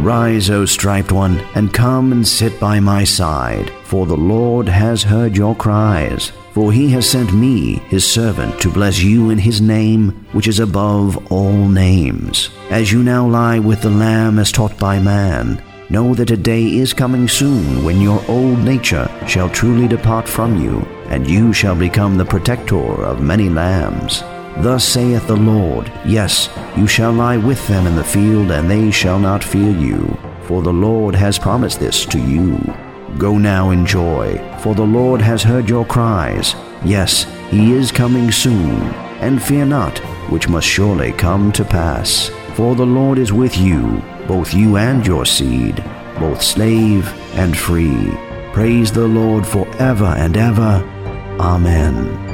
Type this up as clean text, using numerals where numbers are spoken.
Arise, O striped one, and come and sit by my side, for the Lord has heard your cries. For he has sent me, his servant, to bless you in his name, which is above all names. As you now lie with the Lamb as taught by man, know that a day is coming soon when your old nature shall truly depart from you, and you shall become the protector of many lambs. Thus saith the Lord, yes, you shall lie with them in the field, and they shall not fear you, for the Lord has promised this to you. Go now in joy, for the Lord has heard your cries. Yes, he is coming soon. And fear not, which must surely come to pass. For the Lord is with you, both you and your seed, both slave and free. Praise the Lord forever and ever. Amen.